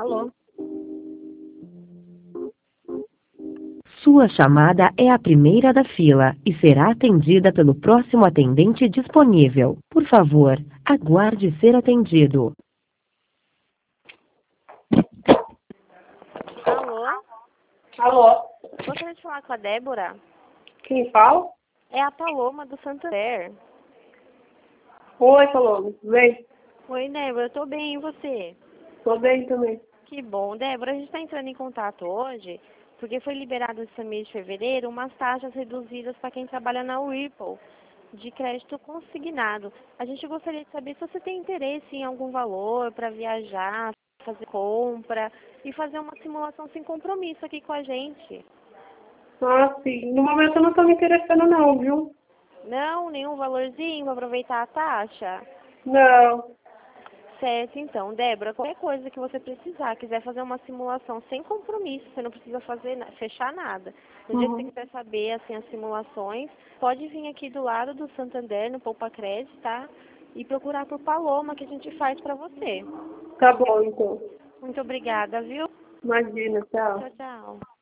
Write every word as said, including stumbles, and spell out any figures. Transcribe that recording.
Alô? Sua chamada é a primeira da fila e será atendida pelo próximo atendente disponível. Por favor, aguarde ser atendido. Alô? Alô? Gostaria de falar com a Débora? Quem fala? É a Paloma do Santander. Oi, Paloma. Vem. Oi, Débora, eu tô bem, e você? Tô bem também. Que bom. Débora, a gente está entrando em contato hoje porque foi liberado esse mês de fevereiro umas taxas reduzidas para quem trabalha na Whirlpool, de crédito consignado. A gente gostaria de saber se você tem interesse em algum valor para viajar, fazer compra e fazer uma simulação sem compromisso aqui com a gente. Ah, sim. No momento eu não tô me interessando não, viu? Não, nenhum valorzinho para aproveitar a taxa? Não. Certo, então, Débora, qualquer coisa que você precisar, quiser fazer uma simulação sem compromisso, você não precisa fazer, na- fechar nada. No dia que você Uhum. quiser saber, assim, as simulações, pode vir aqui do lado do Santander, no Poupa Crédito, tá? E procurar por Paloma, que a gente faz pra você. Tá bom, então. Muito obrigada, viu? Imagina, tchau. Tchau, tchau.